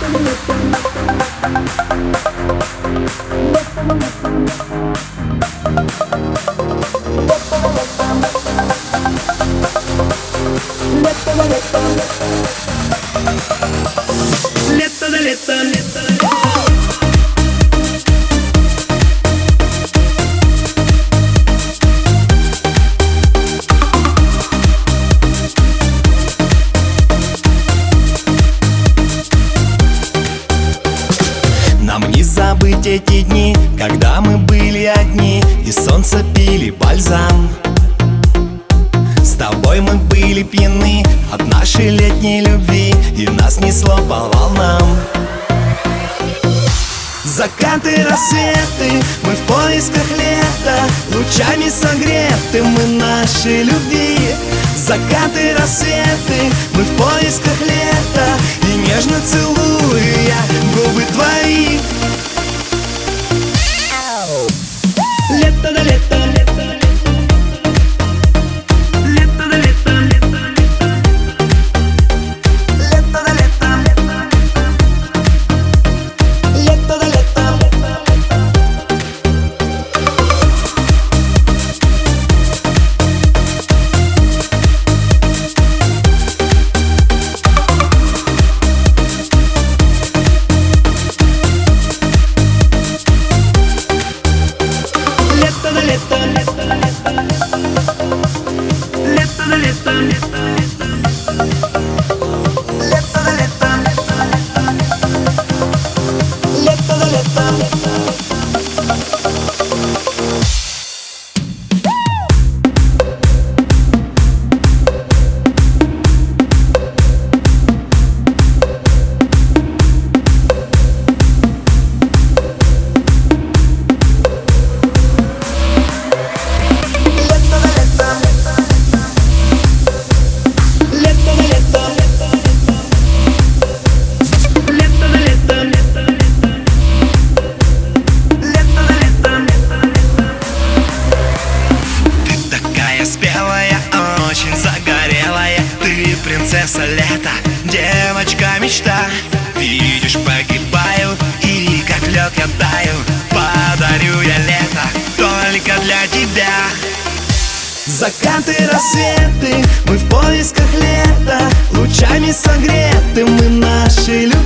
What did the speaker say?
Лето да лето, лето да лето. Нам не забыть эти дни, когда мы были одни и солнце пили бальзам. С тобой мы были пьяны от нашей летней любви, и нас несло по волнам. Закаты, рассветы, мы в поисках лета, лучами согреты мы нашей любви. Закаты, рассветы, мы в поисках лета, и нежно целую я губы твои. Лето да лето, лето да лето. Лето да лето, лето да лето. Лето да лето, лето да лето. Лето да лето, лето. Спелая, очень загорелая, ты принцесса лета, девочка мечта. Видишь, погибаю, и как лед я таю, подарю я лето только для тебя. Закаты, рассветы, мы в поисках лета, лучами согреты мы нашей любви.